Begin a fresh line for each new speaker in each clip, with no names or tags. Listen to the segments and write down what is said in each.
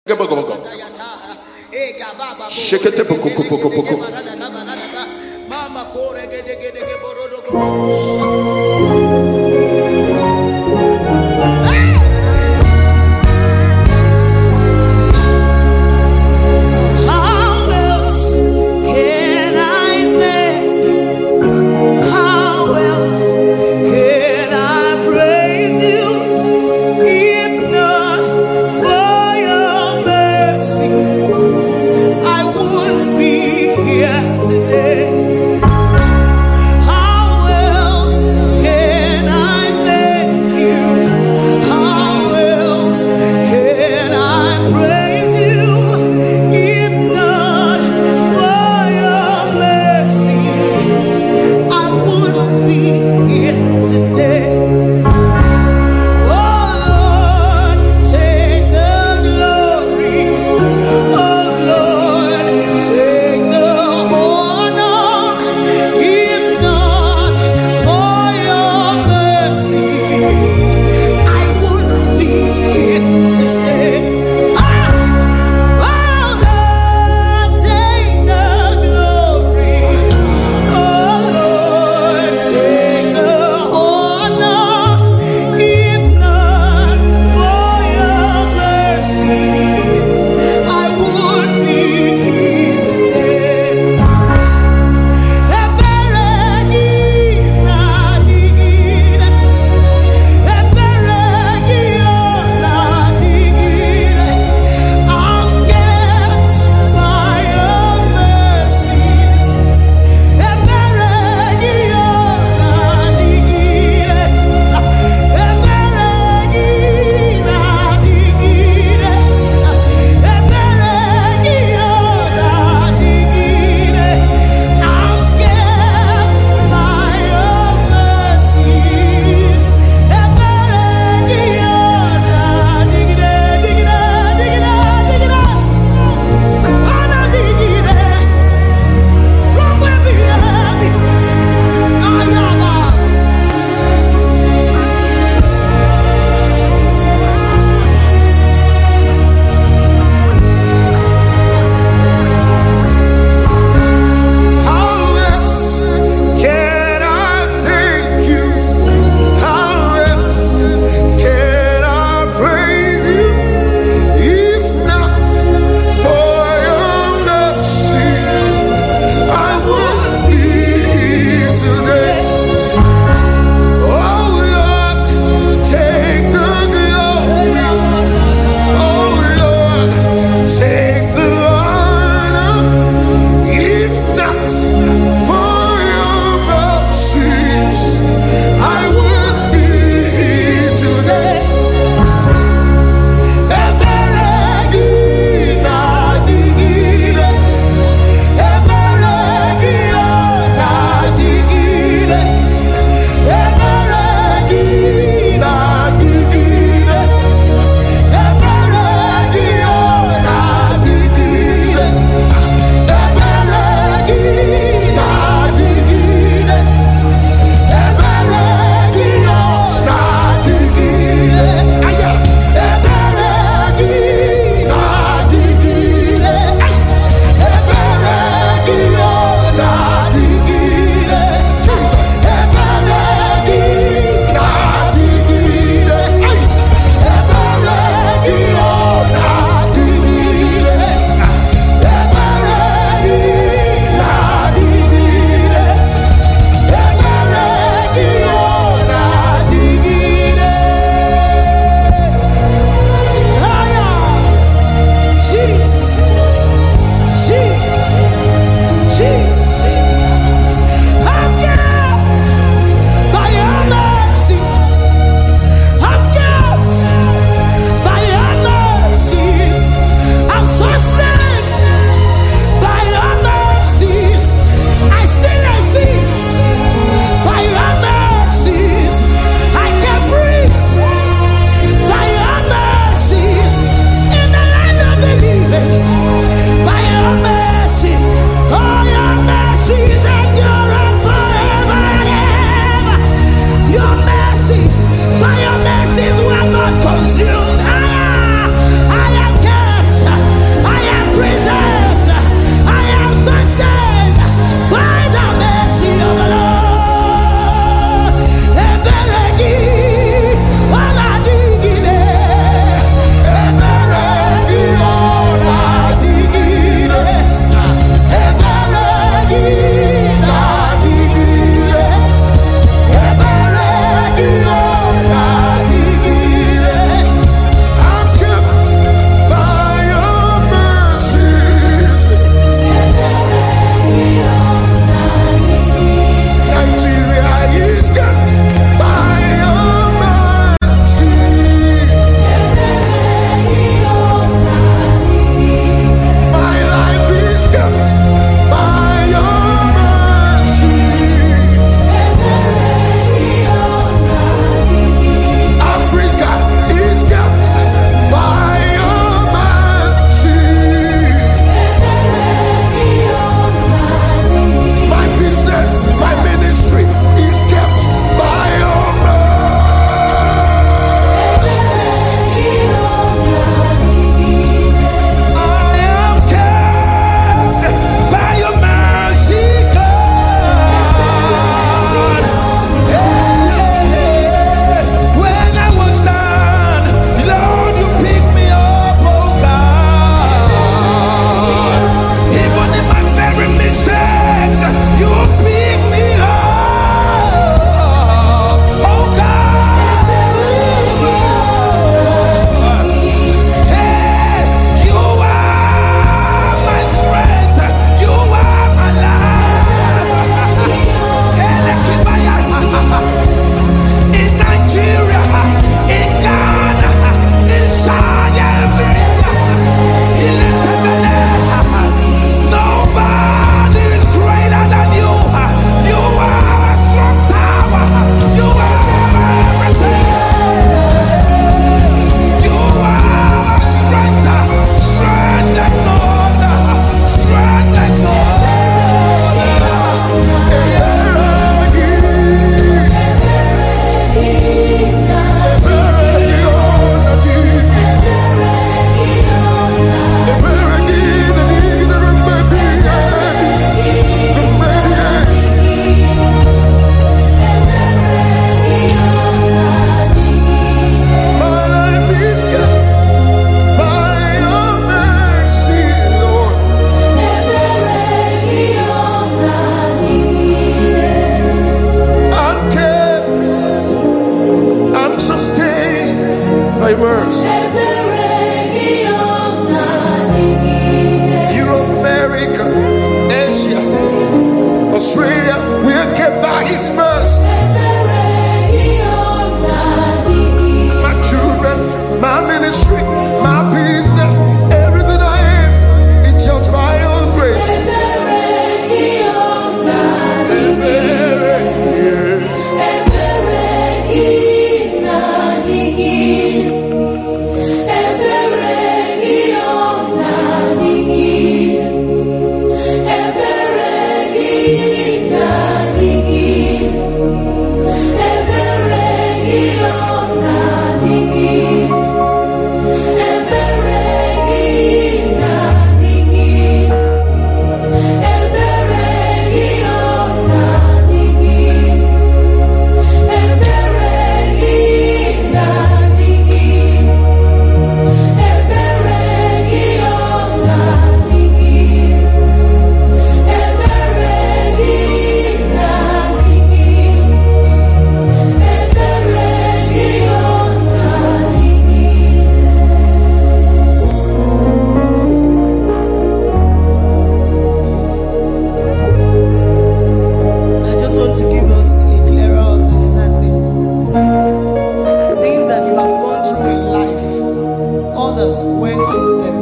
Shekete poko poko poko.
Mama kore gede gede gede borodo.
How else
to them.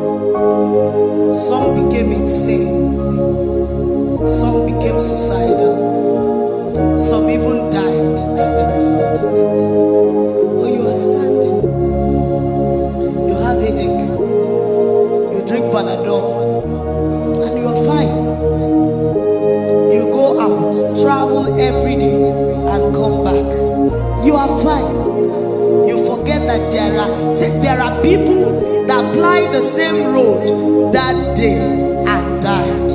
Some became insane. Some became suicidal. Some even died as a result of it. Oh, you are standing. You have headache. You drink Panadol. And you are fine. You go out, travel every day, and come back. You are fine. You forget that there are people that plied the same road that day and died.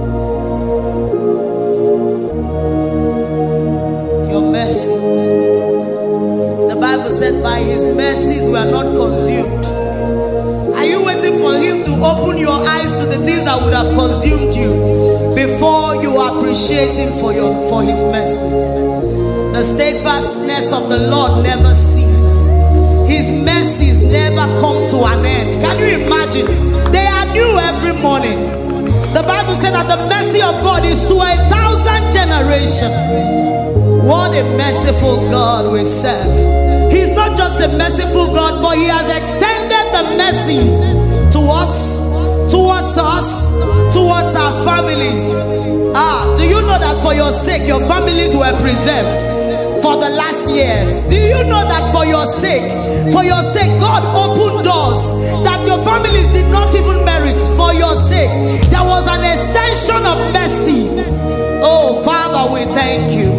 Your mercy. The Bible said, by his mercies we are not consumed. Are you waiting for him to open your eyes to the things that would have consumed you before you appreciate him for his mercies? The steadfastness of the Lord never ceases. His mercies never come to an end. Can you imagine? They are new every morning. The Bible said that the mercy of God is to 1,000 generations. What a merciful God we serve. He's not just a merciful God, but he has extended the mercies to us, towards us, towards our families. Do you know that for your sake, your families were preserved for the last years? Do you know that for your sake, God opened doors that your families did not even merit? For your sake, there was an extension of mercy. Oh, Father, we thank you.